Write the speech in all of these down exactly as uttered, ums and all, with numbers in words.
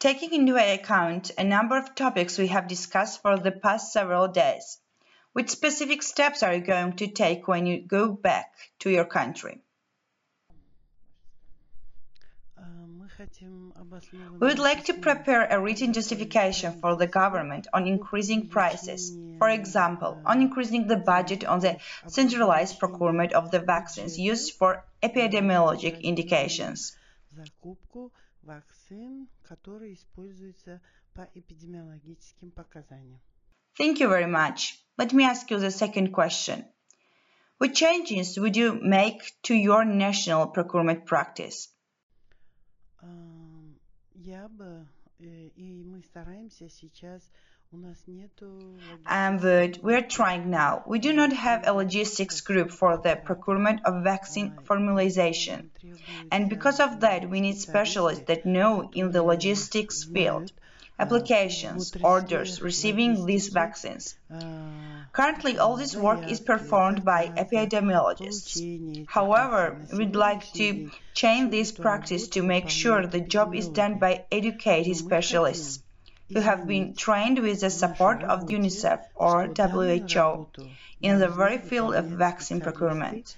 taking into account a number of topics we have discussed for the past several days. Which specific steps are you going to take when you go back to your country? We would like to prepare a written justification for the government on increasing prices, for example, on increasing the budget on the centralized procurement of the vaccines used for epidemiologic indications. Thank you very much. Let me ask you the second question. What changes would you make to your national procurement practice? And but we're trying now. We do not have a logistics group for the procurement of vaccine formulation. And because of that, we need specialists that know in the logistics field, applications, orders, receiving these vaccines. Currently, all this work is performed by epidemiologists. However, we'd like to change this practice to make sure the job is done by educated specialists who have been trained with the support of UNICEF or W H O in the very field of vaccine procurement.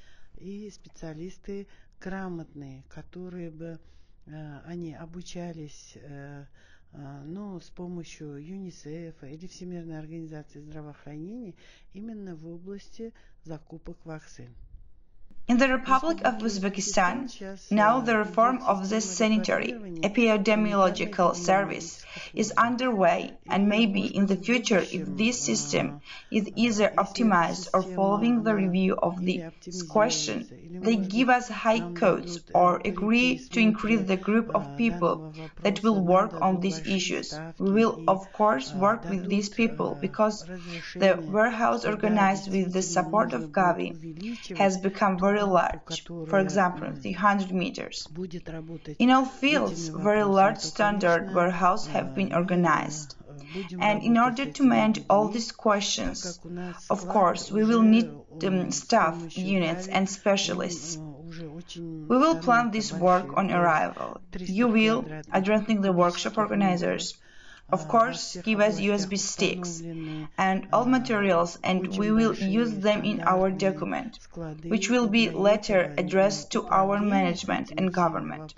но с помощью ЮНИСЕФ или Всемирной организации здравоохранения именно в области закупок вакцин. In the Republic of Uzbekistan, now the reform of the sanitary epidemiological service is underway, and maybe in the future, if this system is either optimized or following the review of this question, they give us high codes or agree to increase the group of people that will work on these issues. We will, of course, work with these people because the warehouse organized with the support of Gavi has become very large, for example, three hundred meters. In all fields, very large standard warehouses have been organized. And in order to manage all these questions, of course, we will need um, staff, units, and specialists. We will plan this work on arrival. You will, addressing the workshop organizers, of course, give us U S B sticks and all materials, and we will use them in our document, which will be later addressed to our management and government.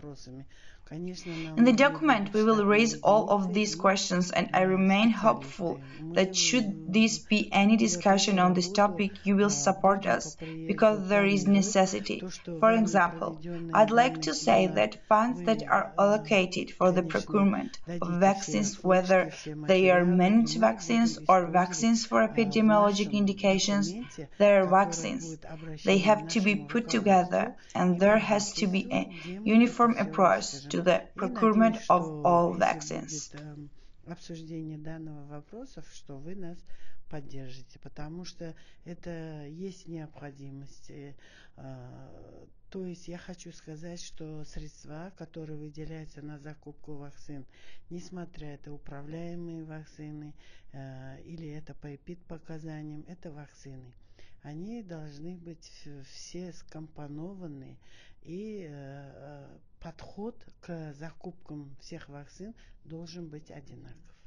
In the document, we will raise all of these questions, and I remain hopeful that should this be any discussion on this topic, you will support us, because there is necessity. For example, I'd like to say that funds that are allocated for the procurement of vaccines, whether they are managed vaccines or vaccines for epidemiologic indications, they are vaccines. They have to be put together, and there has to be a uniform approach to the procurement of all vaccines. Обсуждение данного вопроса, что вы нас поддержите, потому что это есть необходимость. То есть я хочу сказать, что средства, которые выделяются на закупку вакцин, несмотря это управляемые вакцины или это по эпид-показаниям, это вакцины. Они должны быть все скомпонованы, и подход к закупкам всех вакцин должен быть одинаков.